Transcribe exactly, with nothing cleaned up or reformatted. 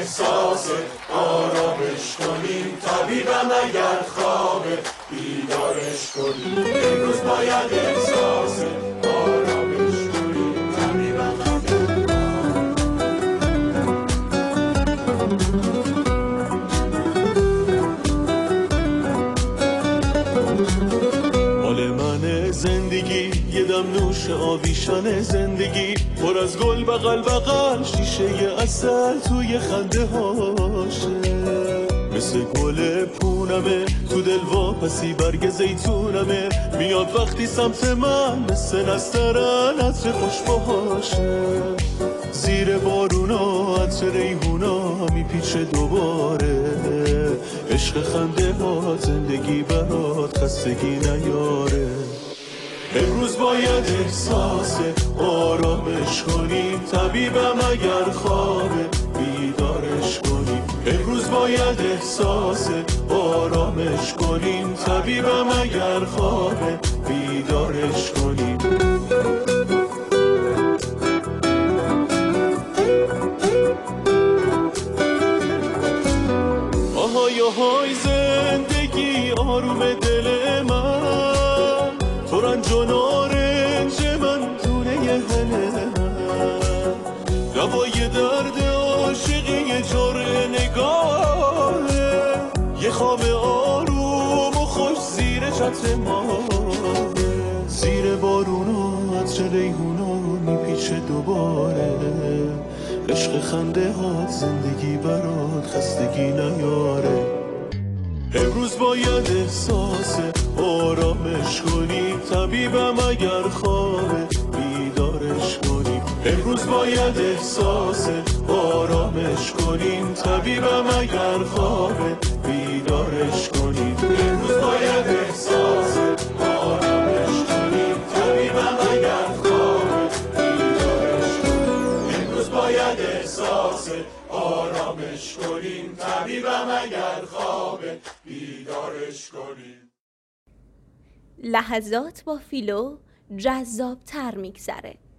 احساس آرامش کنیم، طبیبم اگر خوابه بیدارش کنیم. امروز باید احساس آرامش کنیم، طبیبم اگر مال من زندگی یه دم نوش آویشان زندگی، پر از گل بغل بغل شیشه عسل توی خنده هاشه، مثل گل پونمه تو دل واپسی برگ زیتونمه، میاد وقتی سمت من مثل نسترن عطر خوش باشه، زیر بارونا عطر ریحونا میپیچه دوباره، عشق خنده ها زندگی برات خستگی نیاره. امروز باید احساس آرامش کنیم، طبیبم اگر خوابه بیدارش کنیم. امروز باید احساس آرامش کنیم، طبیبم اگر خوابه بیدارش کنیم. آهای آهای زندگی آروم دل من، تو رنج و نارنج من دونه هله من، دوای درد عاشقی یه جرعه نگاهه، یه خواب آروم و خوش زیر چتر ماه، زیر بارونا عطر ریحونا میپیچه دوباره، عشق خنده ها زندگی برات خستگی نیاره. امروز باید احساس آرامش کنیم، طبیبم اگر خوابه بیدارش کنیم. امروز باید احساس آرامش کنیم، طبیبم اگر خوابه بیدارش کنیم. امروز باید احساس آرامش کنیم، طبیبم اگر خوابه بیدارش کنیم. امروز باید احساس آرامش کنیم، طبیبم اگر خوابه بیدارش کنیم. لحظات با فیلو جذاب‌تر می‌گذره.